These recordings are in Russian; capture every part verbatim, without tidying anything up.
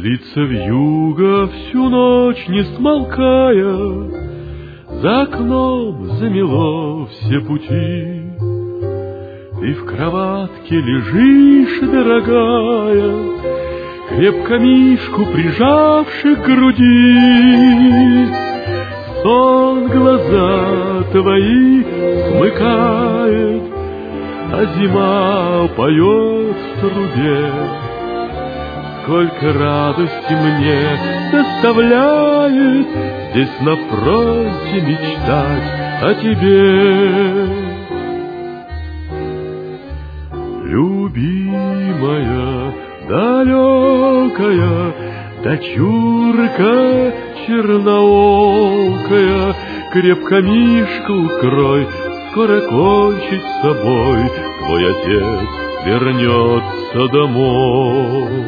Злится вьюга всю ночь не смолкая, за окном замело все пути. Ты в кроватке лежишь, дорогая, крепко мишку прижавши к груди. Сон глаза твои смыкает, а зима поет в трубе. Сколько радости мне доставляет здесь на фронте мечтать о тебе. Любимая, далекая дочурка черноокая, крепко мишку укрой, скоро кончить с собой твой отец вернется домой.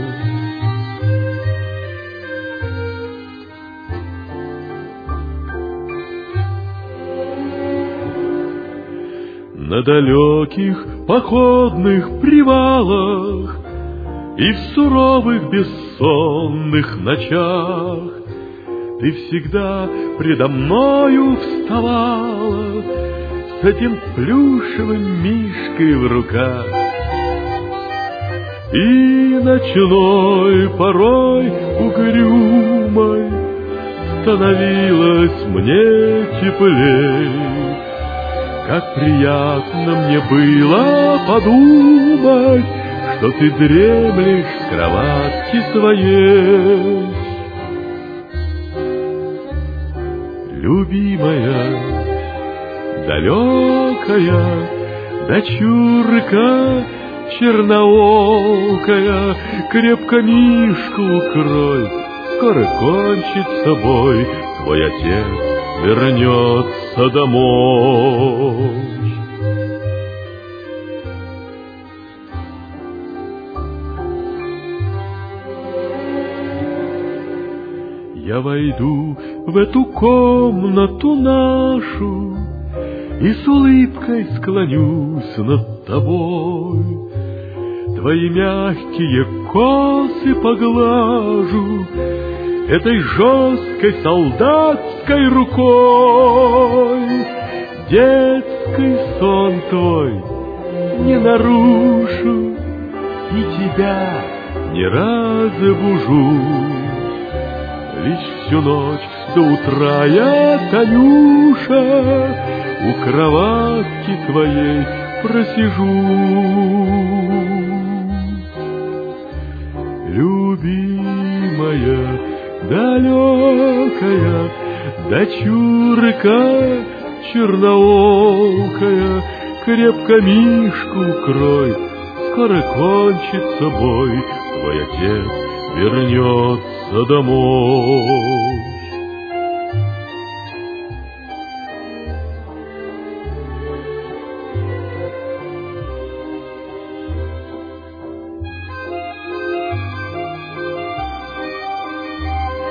На далеких походных привалах и в суровых бессонных ночах ты всегда предо мною вставала с этим плюшевым мишкой в руках. И ночной порой угрюмой становилось мне теплей. Как приятно мне было подумать, что ты дремлешь в кроватке своей. Любимая, далекая дочурка черноокая, крепко мишку укрой, скоро кончит с собой твой отец вернется домой. Я войду в эту комнату нашу и с улыбкой склонюсь над тобой. Твои мягкие косы поглажу этой жесткой солдатской рукой. Детский сон твой не нарушу и тебя не разбужу. Лишь всю ночь до утра я, Танюша, у кроватки твоей просижу. Любимая, далекая дочурка черноокая, крепко мишку укрой, скоро кончит с собой твой отец вернется домой.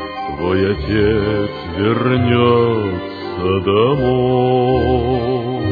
Твой отец вернется домой.